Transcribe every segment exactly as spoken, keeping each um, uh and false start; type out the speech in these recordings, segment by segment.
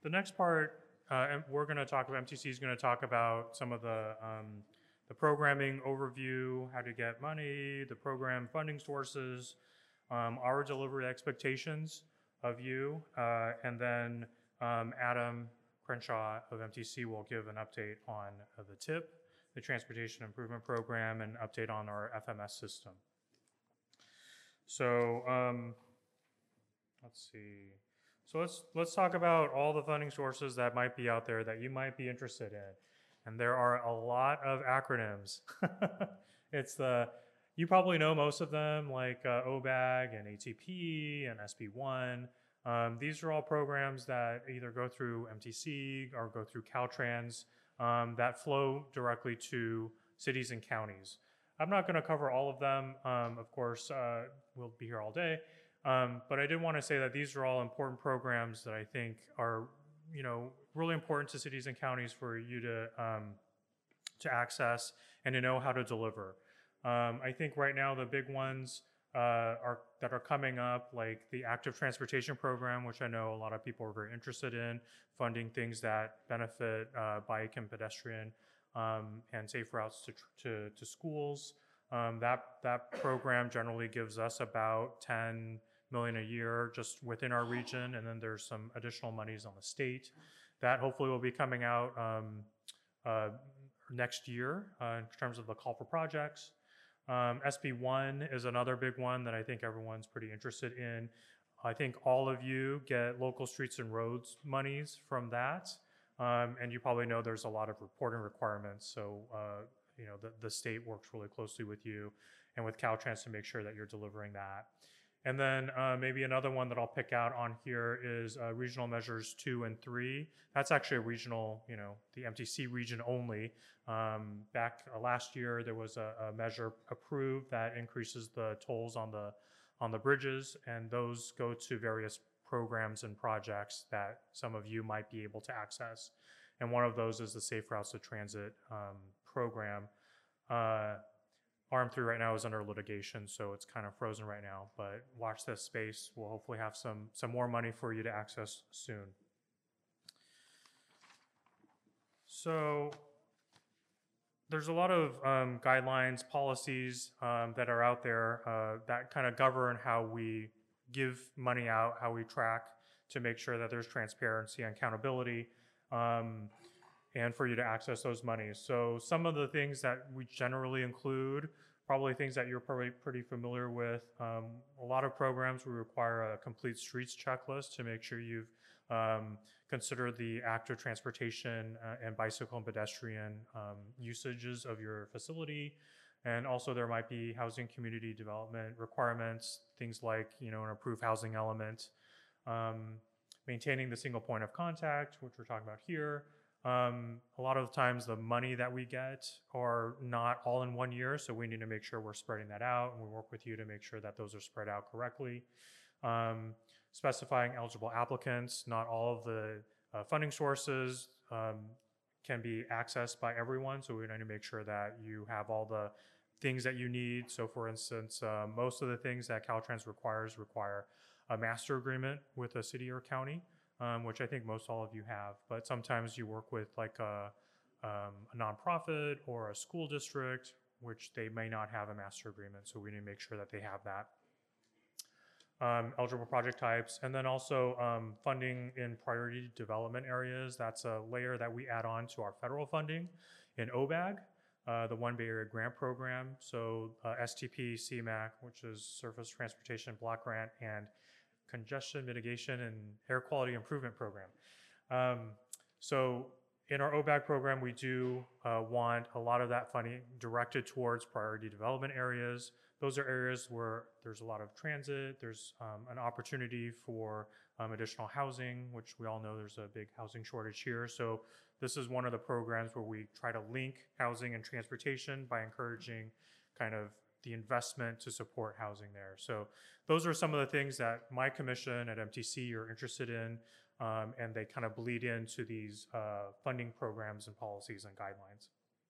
the next part, uh, and we're going to talk about, M T C is going to talk about some of the, um, the programming overview, how to get money, the program funding sources, um, our delivery expectations of you, uh, and then um, Adam Crenshaw of M T C will give an update on uh, the T I P, the Transportation Improvement Program, and update on our F M S system. So um, let's see. So let's let's talk about all the funding sources that might be out there that you might be interested in. And there are a lot of acronyms. It's the, you probably know most of them, like uh, O B A G and A T P and S B one. Um, these are all programs that either go through M T C or go through Caltrans um, that flow directly to cities and counties. I'm not going to cover all of them. Um, of course, uh, we'll be here all day. Um, but I did want to say that these are all important programs that I think are, you know, really important to cities and counties for you to um, to access and to know how to deliver. Um, I think right now the big ones uh, are that are coming up, like the Active Transportation Program, which I know a lot of people are very interested in, funding things that benefit uh, bike and pedestrian um, and safe routes to to, to schools. Um, that that program generally gives us about ten million a year just within our region, and then there's some additional monies on the state that hopefully will be coming out um, uh, next year uh, in terms of the call for projects. Um, S B one is another big one that I think everyone's pretty interested in. I think all of you get local streets and roads monies from that, um, and you probably know there's a lot of reporting requirements. So uh, you know the, the state works really closely with you and with Caltrans to make sure that you're delivering that. And then uh, maybe another one that I'll pick out on here is uh, regional measures two and three. That's actually a regional, you know, the M T C region only. Um, back uh, last year, there was a, a measure approved that increases the tolls on the on the bridges, and those go to various programs and projects that some of you might be able to access. And one of those is the Safe Routes to Transit um, program. Uh, A R M three right now is under litigation, so it's kind of frozen right now, but watch this space. We'll hopefully have some, some more money for you to access soon. So there's a lot of um, guidelines, policies um, that are out there uh, that kind of govern how we give money out, how we track to make sure that there's transparency and accountability. Um, and for you to access those monies. So some of the things that we generally include, probably things that you're probably pretty familiar with. Um, a lot of programs will require a complete streets checklist to make sure you've um, considered the active transportation uh, and bicycle and pedestrian um, usages of your facility. And also there might be housing community development requirements, things like, you know, an approved housing element, um, maintaining the single point of contact, which we're talking about here. Um, a lot of times the money that we get are not all in one year, so we need to make sure we're spreading that out, and we work with you to make sure that those are spread out correctly. Um, specifying eligible applicants, not all of the uh, funding sources um, can be accessed by everyone, so we need to make sure that you have all the things that you need. So for instance, uh, most of the things that Caltrans requires require a master agreement with a city or county. Um, which I think most all of you have, but sometimes you work with like a, um, a nonprofit or a school district, which they may not have a master agreement, so we need to make sure that they have that. Um, eligible project types, and then also um, funding in priority development areas. That's a layer that we add on to our federal funding in O B A G, uh, the One Bay Area Grant Program, so uh, S T P, C MAC, which is Surface Transportation Block Grant, and Congestion Mitigation and Air Quality Improvement Program. Um, so in our O B A G program, we do uh, want a lot of that funding directed towards priority development areas. Those are areas where there's a lot of transit, there's um, an opportunity for um, additional housing, which we all know there's a big housing shortage here. So this is one of the programs where we try to link housing and transportation by encouraging kind of the investment to support housing there. So those are some of the things that my commission at M T C are interested in, um, and they kind of bleed into these uh, funding programs and policies and guidelines.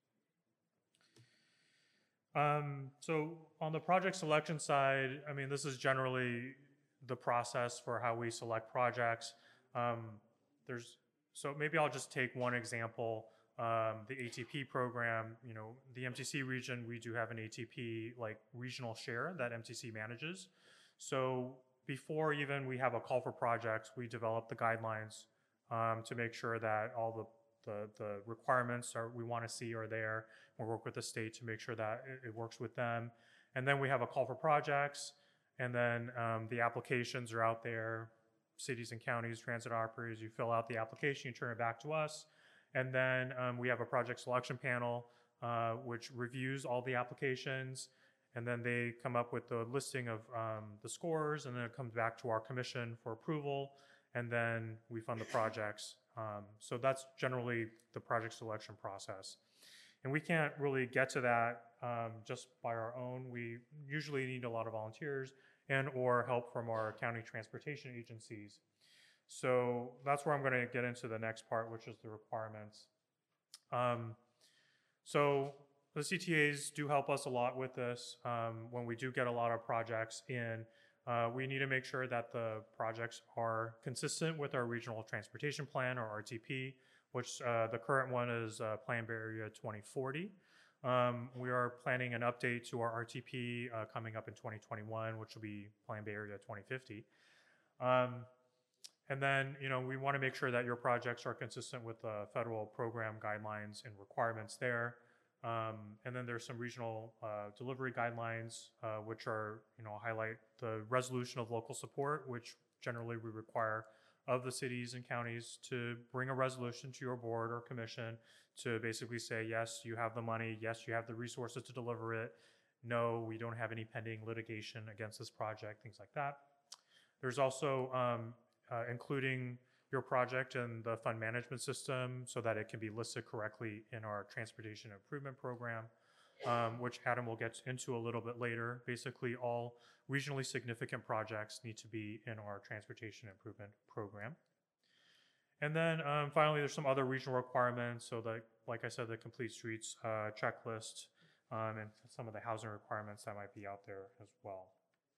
Um, so on the project selection side, I mean, this is generally the process for how we select projects. Um, there's so maybe I'll just take one example. Um, the A T P program, you know, the M T C region, we do have an A T P like regional share that M T C manages. So before even we have a call for projects, we develop the guidelines um, to make sure that all the, the, the requirements are we want to see are there. We work with the state to make sure that it, it works with them. And then we have a call for projects, and then um, the applications are out there. Cities and counties, transit operators, you fill out the application, you turn it back to us. And then um, we have a project selection panel, uh, which reviews all the applications. And then they come up with the listing of um, the scores, and then it comes back to our commission for approval. And then we fund the projects. Um, so that's generally the project selection process. And we can't really get to that um, just by our own. We usually need a lot of volunteers and or help from our county transportation agencies. So that's where I'm going to get into the next part, which is the requirements. Um, so the C T As do help us a lot with this. Um, when we do get a lot of projects in, uh, we need to make sure that the projects are consistent with our regional transportation plan, or R T P, which uh, the current one is uh, Plan Bay Area twenty forty. Um, we are planning an update to our R T P uh, coming up in twenty twenty-one, which will be Plan Bay Area twenty fifty. Um, And then, you know, we want to make sure that your projects are consistent with the federal program guidelines and requirements there. Um, and then there's some regional uh, delivery guidelines, uh, which are, you know, highlight the resolution of local support, which generally we require of the cities and counties to bring a resolution to your board or commission to basically say, yes, you have the money, yes, you have the resources to deliver it, no, we don't have any pending litigation against this project, things like that. There's also um, Uh, including your project in the fund management system so that it can be listed correctly in our transportation improvement program, um, which Adam will get into a little bit later. Basically, all regionally significant projects need to be in our transportation improvement program. And then um, finally, there's some other regional requirements. So the, like I said, the Complete Streets uh, checklist um, and some of the housing requirements that might be out there as well.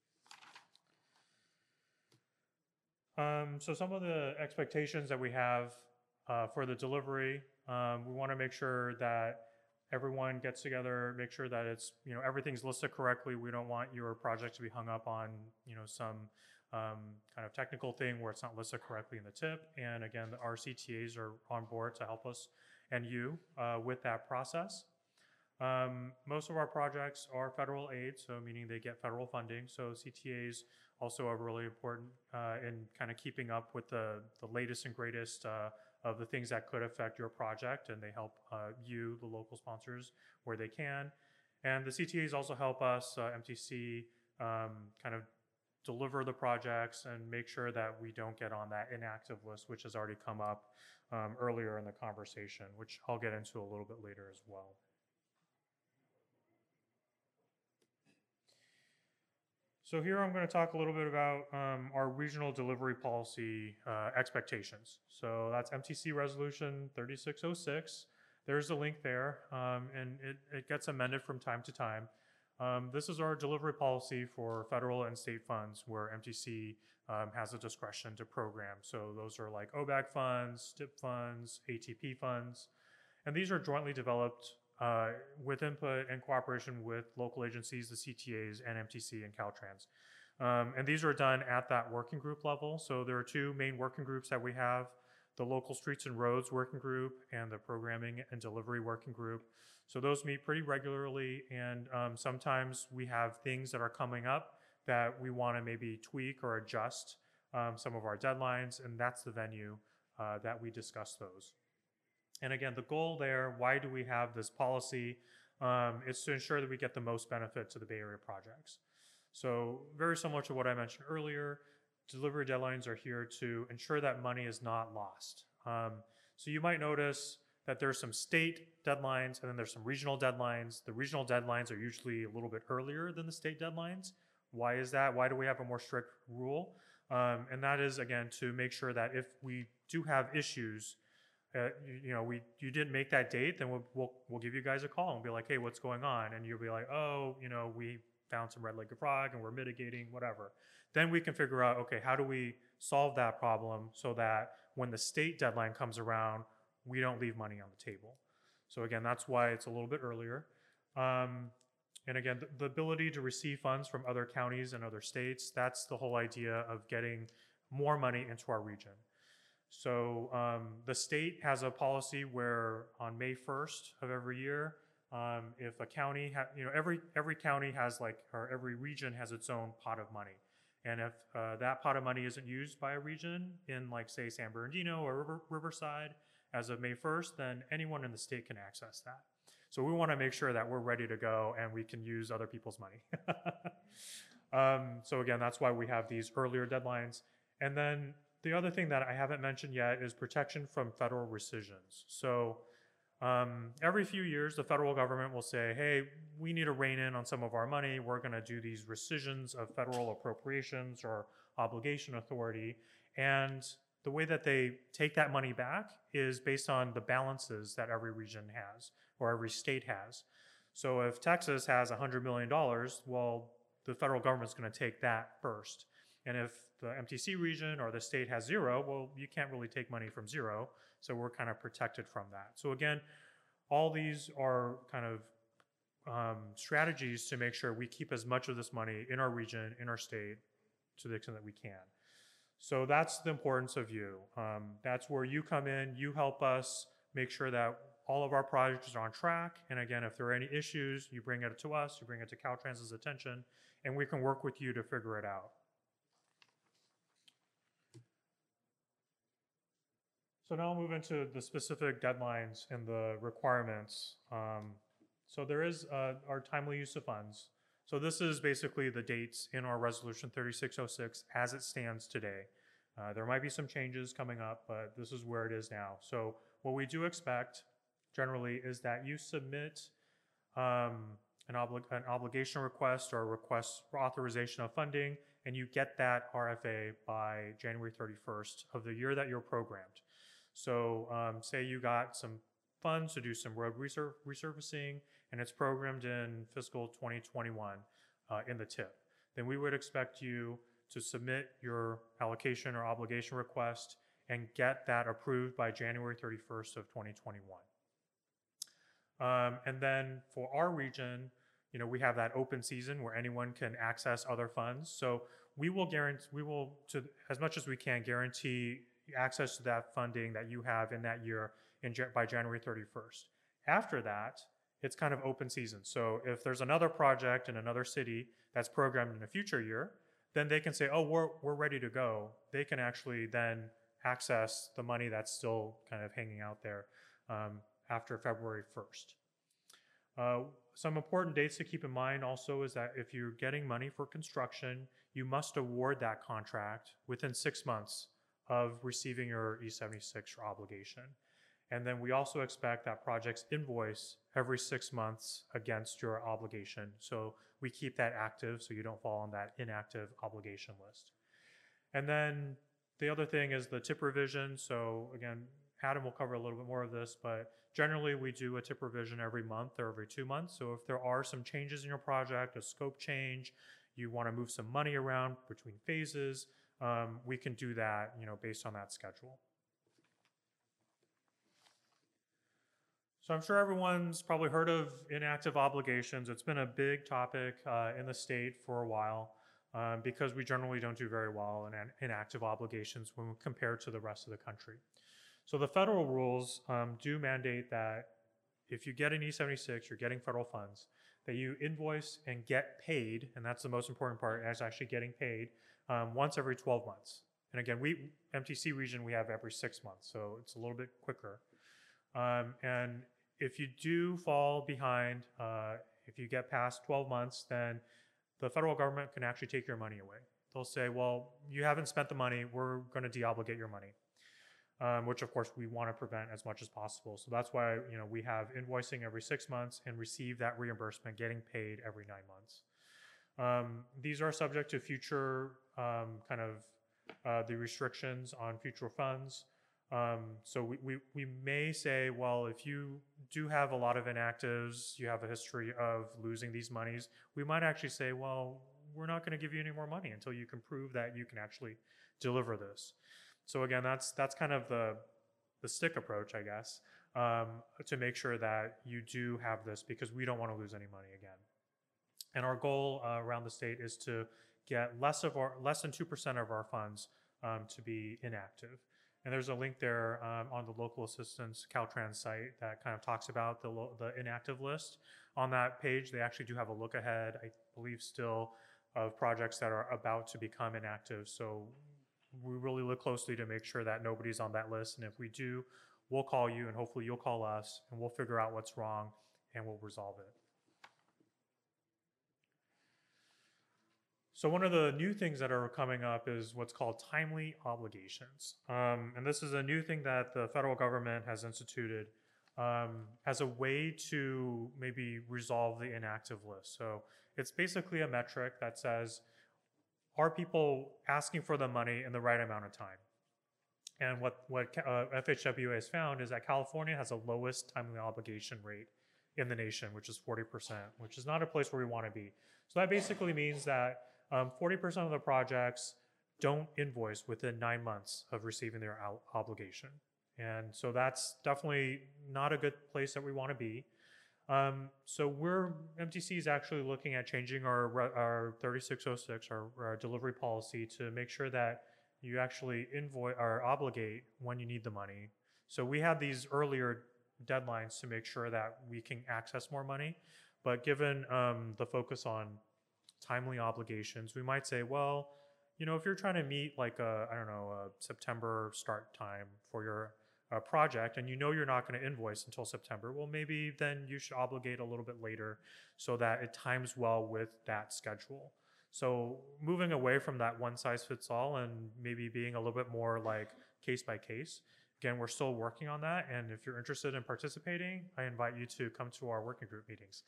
Um, so some of the expectations that we have uh, for the delivery, um, we want to make sure that everyone gets together, make sure that it's, you know, everything's listed correctly. We don't want your project to be hung up on, you know, some um, kind of technical thing where it's not listed correctly in the tip. And again, our C T As are on board to help us and you uh, with that process. Um, most of our projects are federal aid, so meaning they get federal funding. So C T As also are really important uh, in kind of keeping up with the, the latest and greatest uh, of the things that could affect your project, and they help uh, you, the local sponsors, where they can. And the C T As also help us, uh, M T C, um, kind of deliver the projects and make sure that we don't get on that inactive list, which has already come up um, earlier in the conversation, which I'll get into a little bit later as well. So here I'm going to talk a little bit about um, our regional delivery policy uh, expectations. So that's M T C Resolution thirty-six oh six. There's a link there, um, and it, it gets amended from time to time. Um, this is our delivery policy for federal and state funds where M T C um, has the discretion to program. So those are like O B A C funds, S T I P funds, A T P funds, and these are jointly developed Uh, with input and cooperation with local agencies, the C T As, and M T C and Caltrans. Um, and these are done at that working group level. So there are two main working groups that we have, the Local Streets and Roads Working Group and the Programming and Delivery Working Group. So those meet pretty regularly, and um, sometimes we have things that are coming up that we want to maybe tweak or adjust um, some of our deadlines, and that's the venue uh, that we discuss those. And again, the goal there, why do we have this policy? Um, it's to ensure that we get the most benefit to the Bay Area projects. So very similar to what I mentioned earlier, delivery deadlines are here to ensure that money is not lost. Um, so you might notice that there's some state deadlines and then there's some regional deadlines. The regional deadlines are usually a little bit earlier than the state deadlines. Why is that? Why do we have a more strict rule? Um, and that is, again, to make sure that if we do have issues, Uh, you, you know, we you didn't make that date, then we'll, we'll we'll give you guys a call and be like, hey, what's going on? And you'll be like, oh, you know, we found some red-legged frog and we're mitigating, whatever. Then we can figure out, okay, how do we solve that problem so that when the state deadline comes around, we don't leave money on the table. So again, that's why it's a little bit earlier. Um, and again, the, the ability to receive funds from other counties and other states, that's the whole idea of getting more money into our region. So um, the state has a policy where on May first of every year, um, if a county, ha- you know, every every county has like, or every region has its own pot of money. And if uh, that pot of money isn't used by a region in like say San Bernardino or River, Riverside as of May first, then anyone in the state can access that. So we want to make sure that we're ready to go and we can use other people's money. um, so again, that's why we have these earlier deadlines. And then the other thing that I haven't mentioned yet is protection from federal rescissions. So um, every few years, the federal government will say, hey, we need to rein in on some of our money. We're going to do these rescissions of federal appropriations or obligation authority. And the way that they take that money back is based on the balances that every region has or every state has. So if Texas has one hundred million dollars, well, the federal government's going to take that first. And if the M T C region or the state has zero, well, you can't really take money from zero. So we're kind of protected from that. So again, all these are kind of um, strategies to make sure we keep as much of this money in our region, in our state, to the extent that we can. So that's the importance of you. Um, that's where you come in, you help us make sure that all of our projects are on track. And again, if there are any issues, you bring it to us, you bring it to Caltrans's attention, and we can work with you to figure it out. So now I'll move into the specific deadlines and the requirements. Um, so there is uh, our timely use of funds. So this is basically the dates in our resolution thirty-six oh six as it stands today. Uh, there might be some changes coming up, but this is where it is now. So what we do expect generally is that you submit um, an, obli an obligation request or a request for authorization of funding, and you get that R F A by January thirty-first of the year that you're programmed. So um, say you got some funds to do some road resur resurfacing and it's programmed in fiscal twenty twenty-one uh, in the T I P. Then we would expect you to submit your allocation or obligation request and get that approved by January thirty-first of twenty twenty-one. Um, and then for our region, you know, we have that open season where anyone can access other funds. So we will guarantee, we will, to as much as we can, guarantee access to that funding that you have in that year in, by January thirty-first. After that, it's kind of open season. So if there's another project in another city that's programmed in a future year, then they can say, oh, we're, we're ready to go. They can actually then access the money that's still kind of hanging out there um, after February first. Uh, some important dates to keep in mind also is that if you're getting money for construction, you must award that contract within six months of receiving your E seventy-six obligation. And then we also expect that projects invoice every six months against your obligation. So we keep that active so you don't fall on that inactive obligation list. And then the other thing is the T I P revision. So again, Adam will cover a little bit more of this, but generally we do a T I P revision every month or every two months. So if there are some changes in your project, a scope change, you want to move some money around between phases, um, we can do that, you know, based on that schedule. So I'm sure everyone's probably heard of inactive obligations. It's been a big topic uh, in the state for a while um, because we generally don't do very well in inactive obligations when compared to the rest of the country. So the federal rules um, do mandate that if you get an E seventy-six, you're getting federal funds, that you invoice and get paid, and that's the most important part, is actually getting paid um, once every twelve months. And again, we, M T C region, we have every six months, so it's a little bit quicker. Um, and if you do fall behind, uh, if you get past twelve months, then the federal government can actually take your money away. They'll say, well, you haven't spent the money, we're gonna deobligate your money. Um, which of course we want to prevent as much as possible. So that's why, you know, we have invoicing every six months and receive that reimbursement getting paid every nine months. Um, these are subject to future um, kind of uh, the restrictions on future funds. Um, so we, we, we may say, well, if you do have a lot of inactives, you have a history of losing these monies, we might actually say, well, we're not going to give you any more money until you can prove that you can actually deliver this. So again, that's that's kind of the the stick approach, I guess, um, to make sure that you do have this, because we don't want to lose any money again. And our goal uh, around the state is to get less of our less than two percent of our funds um, to be inactive. And there's a link there um, on the local assistance Caltrans site that kind of talks about the the inactive list. On that page, they actually do have a look ahead, I believe, still, of projects that are about to become inactive. So we really look closely to make sure that nobody's on that list. And if we do, we'll call you, and hopefully you'll call us, and we'll figure out what's wrong and we'll resolve it. So one of the new things that are coming up is what's called timely obligations. Um, and this is a new thing that the federal government has instituted um, as a way to maybe resolve the inactive list. So it's basically a metric that says, are people asking for the money in the right amount of time? And what, what uh, F H W A has found is that California has the lowest timely obligation rate in the nation, which is forty percent, which is not a place where we want to be. So that basically means that um, forty percent of the projects don't invoice within nine months of receiving their obligation. And so that's definitely not a good place that we want to be. Um, so we're, M T C is actually looking at changing our, our thirty-six oh six, our, our delivery policy, to make sure that you actually invoice or obligate when you need the money. So we had these earlier deadlines to make sure that we can access more money. But given um, the focus on timely obligations, we might say, well, you know, if you're trying to meet like a, I don't know, a September start time for your uh, project, and you know you're not going to invoice until September, well, maybe then you should obligate a little bit later so that it times well with that schedule. So moving away from that one size fits all and maybe being a little bit more like case by case. Again, we're still working on that, and if you're interested in participating, I invite you to come to our working group meetings.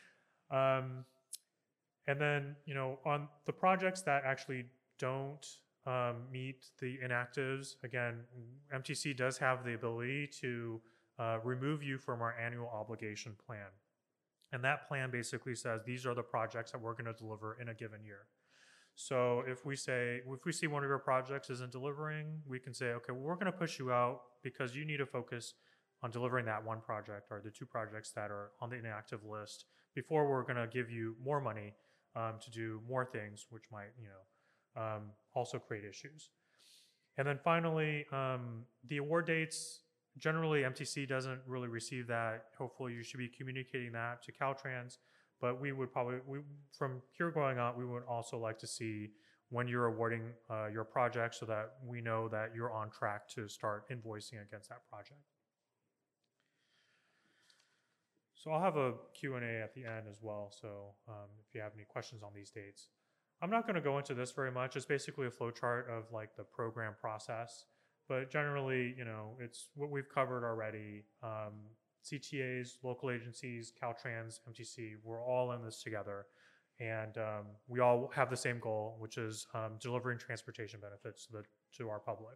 Um, and then, you know, on the projects that actually don't um, meet the inactives, again, M T C does have the ability to uh, remove you from our annual obligation plan. And that plan basically says these are the projects that we're going to deliver in a given year. So if we say, if we see one of your projects isn't delivering, we can say, okay, well, we're going to push you out because you need to focus on delivering that one project or the two projects that are on the inactive list before we're going to give you more money um, to do more things, which might, you know, um, also create issues. And then finally, um, the award dates, generally M T C doesn't really receive that. Hopefully you should be communicating that to Caltrans. But we would probably, we, from here going out, we would also like to see when you're awarding uh, your project so that we know that you're on track to start invoicing against that project. So I'll have a Q and A at the end as well, so um, if you have any questions on these dates. I'm not going to go into this very much. It's basically a flow chart of like the program process. But generally, you know, it's what we've covered already. Um, C T As, local agencies, Caltrans, M T C, we're all in this together. And um, we all have the same goal, which is um, delivering transportation benefits to, the, to our public.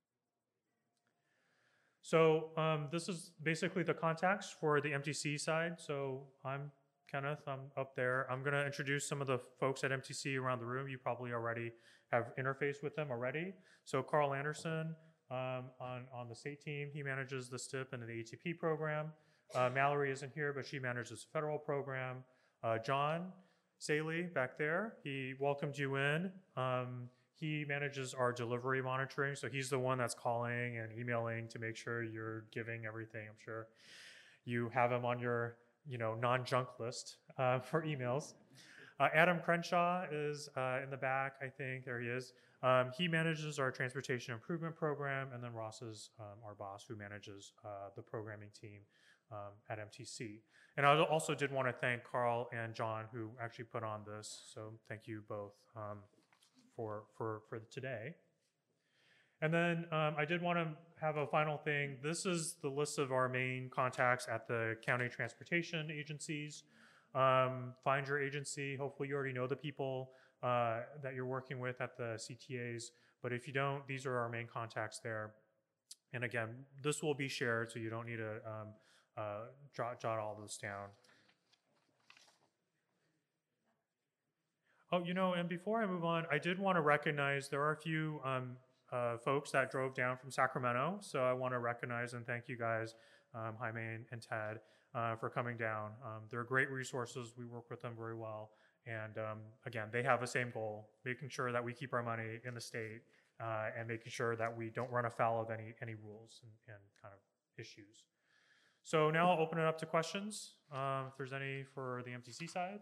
So um, this is basically the contacts for the M T C side. So I'm Kenneth, I'm up there. I'm gonna introduce some of the folks at M T C around the room. You probably already have interfaced with them already. So Carl Anderson, Um, on, on the state team, he manages the S T I P and the A T P program. Uh, Mallory isn't here, but she manages the federal program. Uh, John Saley back there, he welcomed you in. Um, he manages our delivery monitoring, so he's the one that's calling and emailing to make sure you're giving everything. I'm sure you have him on your, you know, non-junk list uh, for emails. Uh, Adam Crenshaw is uh, in the back, I think. There he is. Um, he manages our transportation improvement program, and then Ross is um, our boss who manages uh, the programming team um, at M T C. And I also did want to thank Carl and John who actually put on this, so thank you both um, for, for, for today. And then um, I did want to have a final thing. This is the list of our main contacts at the county transportation agencies. Um, find your agency. Hopefully you already know the people uh, that you're working with at the C T As. But if you don't, these are our main contacts there. And again, this will be shared, so you don't need to um, uh, jot, jot all this down. Oh, you know, and before I move on, I did want to recognize there are a few um, uh, folks that drove down from Sacramento. So I want to recognize and thank you guys, um, Jaime and, and Ted, uh, for coming down. Um, they're great resources. We work with them very well. And um, again, they have the same goal, making sure that we keep our money in the state uh, and making sure that we don't run afoul of any, any rules and, and kind of issues. So now I'll open it up to questions, um, if there's any for the M T C side.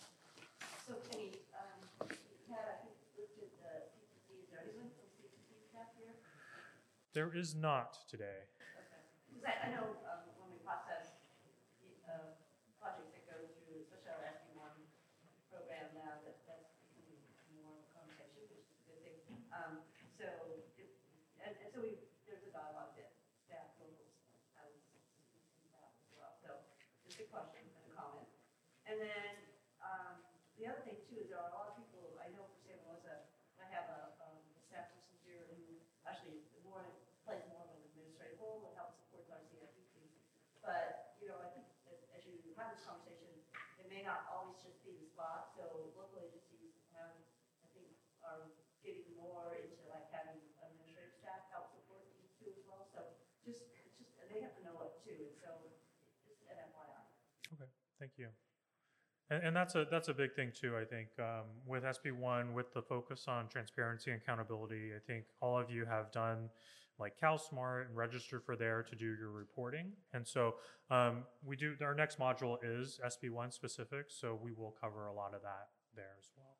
So Kenny, um, Ted, I think listed the C C C, is there anyone from C C C staff here? There is not today. Okay, because I, I know, um, when we process, uh, projects that go through, especially our S B one program now, that, that's becoming more of a conversation, which is a good thing. Um, so, if, and, and so we, there's a dialogue that staff, local, um, staff as well, so just a question and a comment. And then, um, the other thing too is there are a lot of people, I know for Santa Rosa, I have a, um, a staff person here who actually is more, plays more of an administrative role and helps support our C F P P. But, you know, I think as, as you have this conversation, it may not always just be the spot, so local agencies have, I think, are getting more into like having administrative staff help support these too as well, so just, it's just, they have to know it too, and so just an F Y I. Okay, thank you. And, and that's a that's a big thing too. I think um, with S B one, with the focus on transparency and accountability, I think all of you have done like CalSmart and registered for there to do your reporting. And so um, we do. Our next module is S B one specific, so we will cover a lot of that there as well.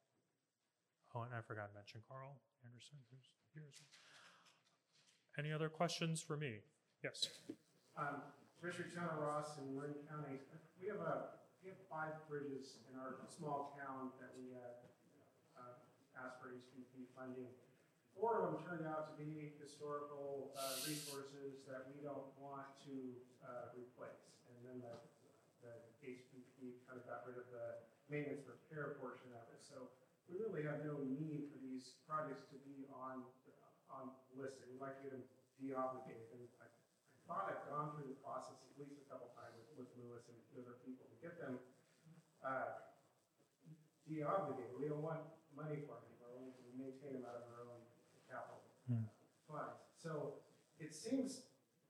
Oh, and I forgot to mention Carl Anderson, who's here as well. Any other questions for me? Yes. Um, Richard Turner Ross in Marin County. We have a we have five bridges in our small town that we uh, uh, asked for H P P funding. Four of them turned out to be historical uh, resources that we don't want to uh, replace. And then the, the H P P kind of got rid of the maintenance repair portion of it. So we really have no need for these projects to be on on listed. We'd like to get them de-obligated. And I, I thought I've gone through the process at least a couple times with, with Lewis and other people to get them uh, de-obligated. We don't want money for them anymore. We can maintain them out of our own capital Hmm. funds. So it seems,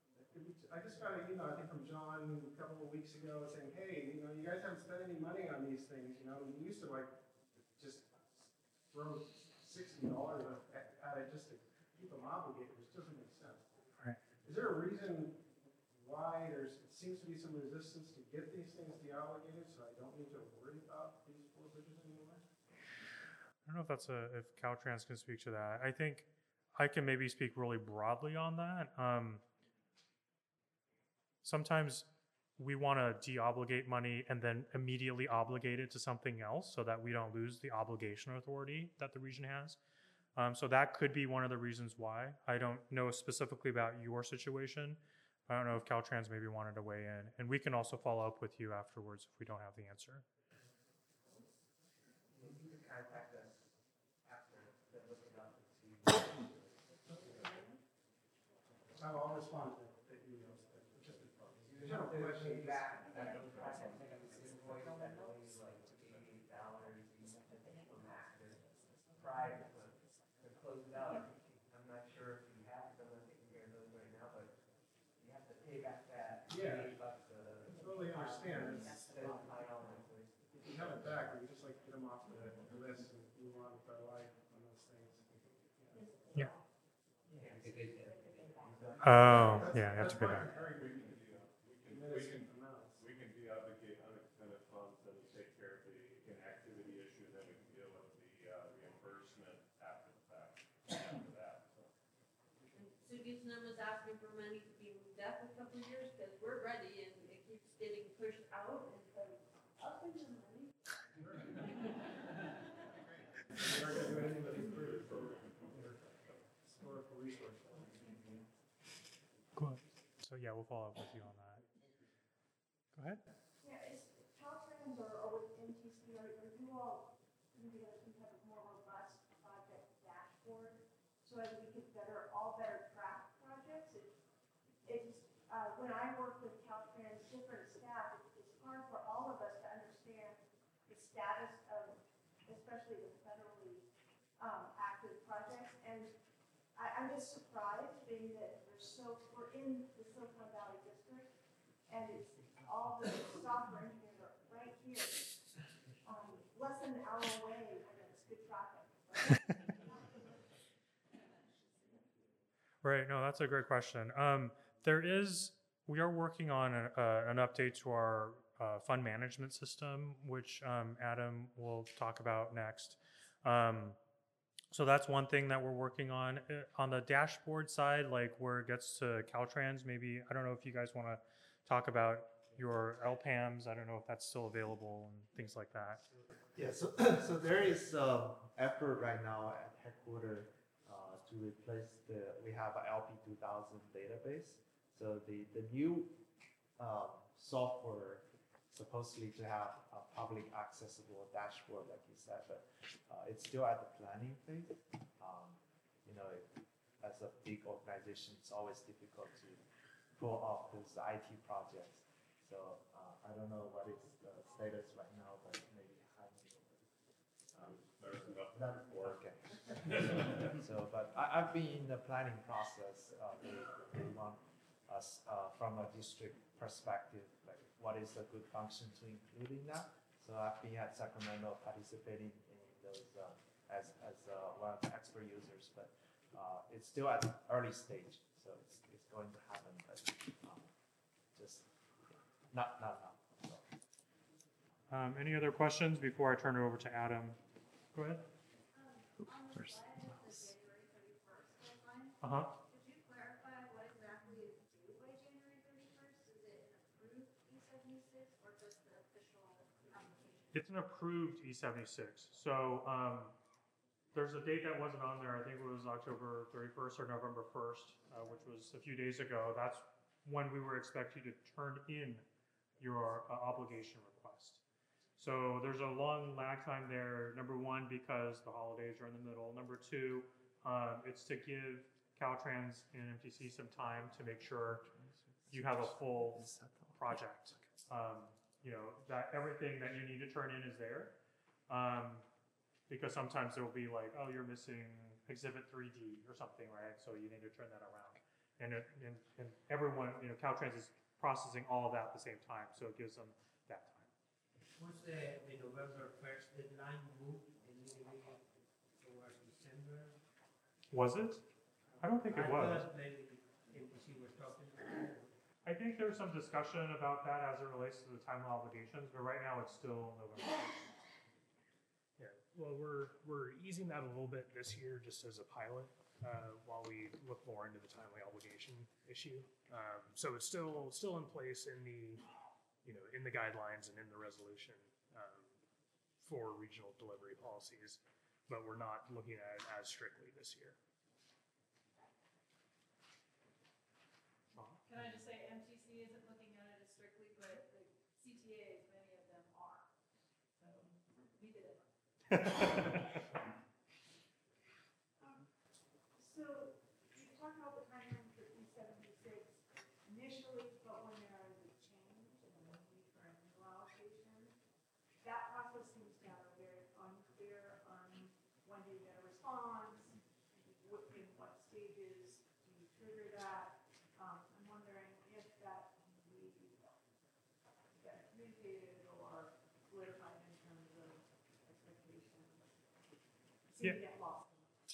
I just got an email, I think from John a couple of weeks ago saying, hey, you know, you guys haven't spent any money on these things. You know, you used to like just throw sixty dollars at it just to keep them obligated, which doesn't make sense. Right. Is there a reason why there's, it seems to be some resistance to get these things de-obligated, so I don't need to worry about these four bridges anymore? I don't know if that's a if Caltrans can speak to that. I think I can maybe speak really broadly on that. Um, sometimes we want to de-obligate money and then immediately obligate it to something else so that we don't lose the obligation authority that the region has. Um, so that could be one of the reasons why. I don't know specifically about your situation. I don't know if Caltrans maybe wanted to weigh in. And we can also follow up with you afterwards if we don't have the answer. You can contact us after the looking up and see. I'll respond to the emails. Just You have to pay back that those projects, like this invoice that was like eighty dollars, you have to pay for master prior to, to close it out. I'm not sure if you have, I'm not taking care of those right now, but you have to pay back that Yeah. eighty bucks. uh, totally understand. It's, Instead of five dollars. if you have it back, we just like to get them off the the list and move on with our life on those things. Yeah. Yeah, it's a good thing. Oh, yeah, you have to pay back. We can, de- we can, we can, we can de-obligate unexpended funds and take care of the inactivity issue, then we can deal with the uh, reimbursement after the fact, after that, so. Sugi's was asking for money to be moved up a couple of years, because we're ready, and it keeps getting pushed out, and so, I'll send you the money. We're not gonna do anything but improve historical resources. Go ahead. So yeah, we'll follow up with you on that. Go ahead. Yeah, is Caltrans or, or with M T C, are, are you all putting together some type of more robust project dashboard so that we could better, all better track projects? It, it's, uh, when I work with Caltrans, different staff, it's, it's hard for all of us to understand the status of, especially especially the federally um, active projects. And I, I'm just surprised being that we're so, we're in the Silicon Valley district, and it's all the software engineers are right here, um, less than an hour away, and it's good traffic. Right. No, that's a great question. Um, there is, we are working on a, uh, an update to our uh, fund management system, which um, Adam will talk about next. Um, so that's one thing that we're working on. Uh, on the dashboard side, like where it gets to Caltrans, maybe, I don't know if you guys want to talk about your L PAMs. I don't know if that's still available and things like that. Yeah, so, so there is um effort right now at headquarters uh, to replace the, we have a L P two thousand database. So the, the new um, software supposedly to have a public accessible dashboard, like you said, but uh, it's still at the planning phase. Um, you know, it, as a big organization, it's always difficult to pull off those I T projects. So uh, I don't know what is the status right now, but maybe Jaime um, There's enough that, work. okay. So, but I, I've been in the planning process. Uh, they, they want us uh, from a district perspective, like what is a good function to include in that. So I've been at Sacramento participating in those uh, as as uh, one of the expert users, but uh, it's still at the early stage. So it's it's going to happen, but um, just not not now. So. Um, any other questions before I turn it over to Adam? Go ahead. First. Uh-huh. Could you clarify what exactly is due by January thirty-first? Is it an approved E seventy-six or just the official application? It's an approved E seventy-six. So um, there's a date that wasn't on there. I think it was October thirty-first or November first, uh, which was a few days ago. That's when we were expecting to turn in your uh, obligation request. So there's a long lag time there. Number one, because the holidays are in the middle. Number two, um, it's to give Caltrans and M T C some time to make sure you have a full project. Um, you know, that everything that you need to turn in is there. Um, because sometimes there will be like, oh, you're missing exhibit three D or something, right? So you need to turn that around. And, it, and, and everyone, you know, Caltrans is processing all of that at the same time. So it gives them that time. Was the, the November first deadline moved a little bit towards December? Was it? I don't think it I was. thought maybe M T C was talking about it. I think there's some discussion about that as it relates to the time obligations, but right now it's still November. Yeah, well, we're, we're easing that a little bit this year just as a pilot, uh, while we look more into the timely obligation issue. Um, so it's still, still in place in the, you know, in the guidelines and in the resolution, um, for regional delivery policies, but we're not looking at it as strictly this year. Can I just say, M T C isn't looking at it as strictly, but the C T As, many of them are. So we did it. Um, So you talked about the timeline for E seventy-six initially, but when there is a change and a need for a new allocation, that process seems to have a very unclear on when do you get a response, what, in what stages do you trigger that? Um, I'm wondering if that can be get communicated or solidified in terms of expectations. Seem Yeah. to get lost.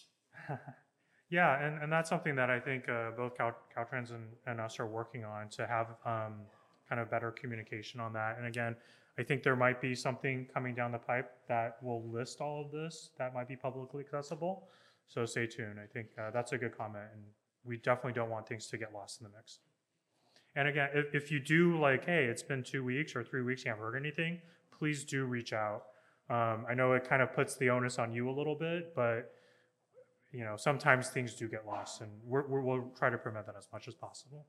Yeah, and, and that's something that I think uh, both Cal, Caltrans and, and us are working on to have um, kind of better communication on that. And again, I think there might be something coming down the pipe that will list all of this that might be publicly accessible. So stay tuned. I think uh, that's a good comment, and we definitely don't want things to get lost in the mix. And again, if, if you do like, hey, it's been two weeks or three weeks, you haven't heard anything, please do reach out. Um, I know it kind of puts the onus on you a little bit, but you know, sometimes things do get lost, and we're, we're, we'll try to prevent that as much as possible.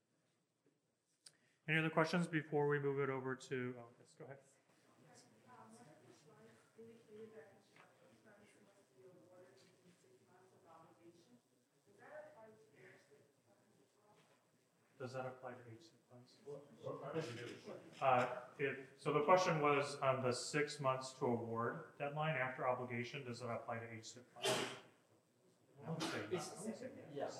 Any other questions before we move it over to, oh, yes, go ahead. Um, one of the slides indicated that construction firms must be awarded within six months of obligation. Does that apply to aerospace firms as well? Does that apply to H SIP funds? Uh, it, so the question was, um, the six months to award deadline after obligation, does that apply to H SIP funds? I would say yes. I would say yes.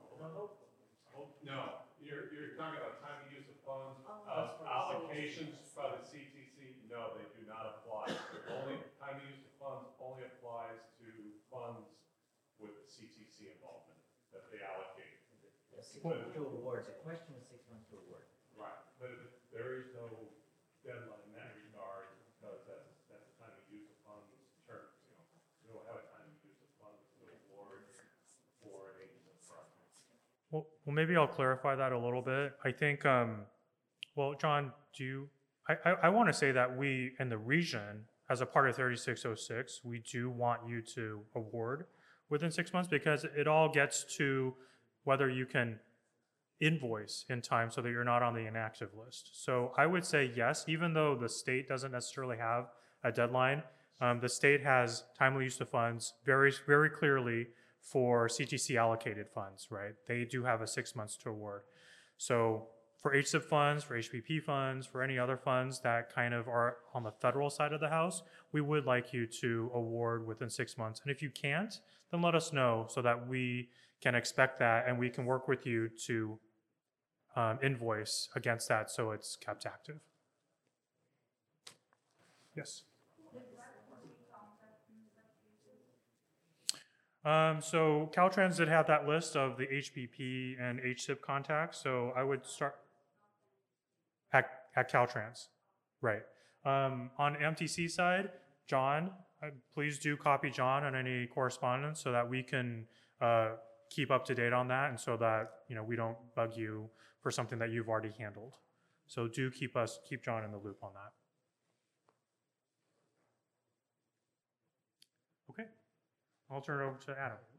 No, you're, you're talking about time of use of funds, Oh, uh, allocations by the C T C, no, they do not apply. Only, time of use of funds only applies to funds with C T C involvement that they allocate. Six months to award, the question is six months to award. Right, but there is no deadline in that regard because that's, that's the time of use of funds terms, you know. We don't have a time of use of funds to award for a project. Well, well, maybe I'll clarify that a little bit. I think, um, well, John, do you, I, I, I want to say that we, in the region, as a part of thirty-six oh six, we do want you to award within six months because it all gets to whether you can invoice in time so that you're not on the inactive list. So I would say yes, even though the state doesn't necessarily have a deadline, um, the state has timely use of funds very, very clearly for C T C allocated funds, right? They do have a six months to award. So for H SIP funds, for H P P funds, for any other funds that kind of are on the federal side of the house, we would like you to award within six months. And if you can't, then let us know so that we can expect that and we can work with you to um, invoice against that so it's kept active. Yes. Um, so Caltrans did have that list of the H P P and H SIP contacts, so I would start at, at Caltrans, right. Um, on M T C side, John, uh, please do copy John on any correspondence so that we can uh, keep up to date on that and so that, you know, we don't bug you for something that you've already handled. So do keep us, keep John in the loop on that. Okay, I'll turn it over to Adam.